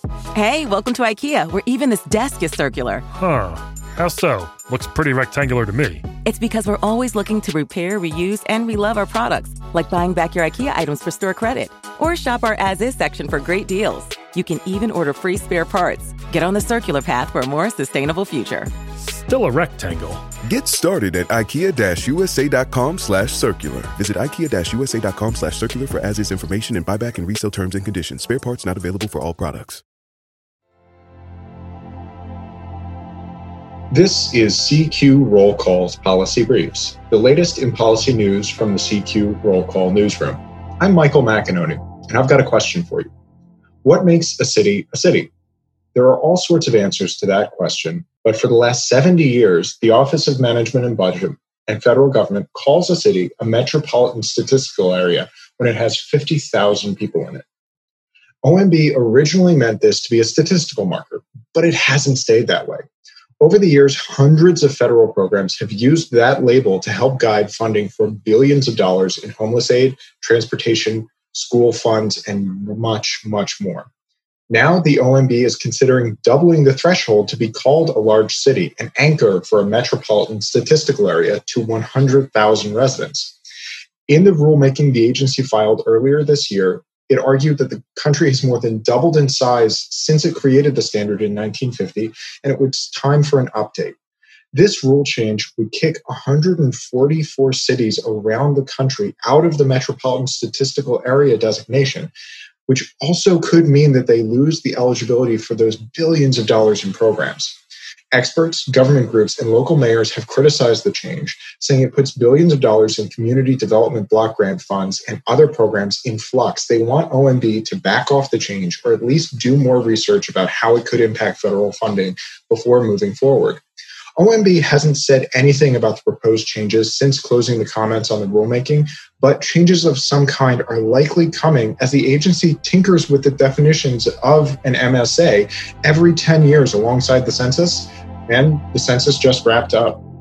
Hey, welcome to IKEA, where even this desk is circular. Huh. How so? Looks pretty rectangular to me. It's because we're always looking to repair, reuse, and relove our products, like buying back your IKEA items for store credit. Or shop our as-is section for great deals. You can even order free spare parts. Get on the circular path for a more sustainable future. Still a rectangle. Get started at IKEA-USA.com/circular. Visit IKEA-USA.com/circular for as-is information and buyback and resale terms and conditions. Spare parts not available for all products. This is CQ Roll Call's Policy Briefs, the latest in policy news from the CQ Roll Call newsroom. I'm Michael McInerney, and I've got a question for you. What makes a city a city? There are all sorts of answers to that question, but for the last 70 years, the Office of Management and Budget and federal government calls a city a metropolitan statistical area when it has 50,000 people in it. OMB originally meant this to be a statistical marker, but it hasn't stayed that way. Over the years, hundreds of federal programs have used that label to help guide funding for billions of dollars in homeless aid, transportation, school funds, and much, much more. Now, the OMB is considering doubling the threshold to be called a large city, an anchor for a metropolitan statistical area, to 100,000 residents. In the rulemaking the agency filed earlier this year, it argued that the country has more than doubled in size since it created the standard in 1950, and it was time for an update. This rule change would kick 144 cities around the country out of the metropolitan statistical area designation, which also could mean that they lose the eligibility for those billions of dollars in programs. Experts, government groups, and local mayors have criticized the change, saying it puts billions of dollars in community development block grant funds and other programs in flux. They want OMB to back off the change, or at least do more research about how it could impact federal funding before moving forward. OMB hasn't said anything about the proposed changes since closing the comments on the rulemaking, but changes of some kind are likely coming as the agency tinkers with the definitions of an MSA every 10 years alongside the census, and the census just wrapped up.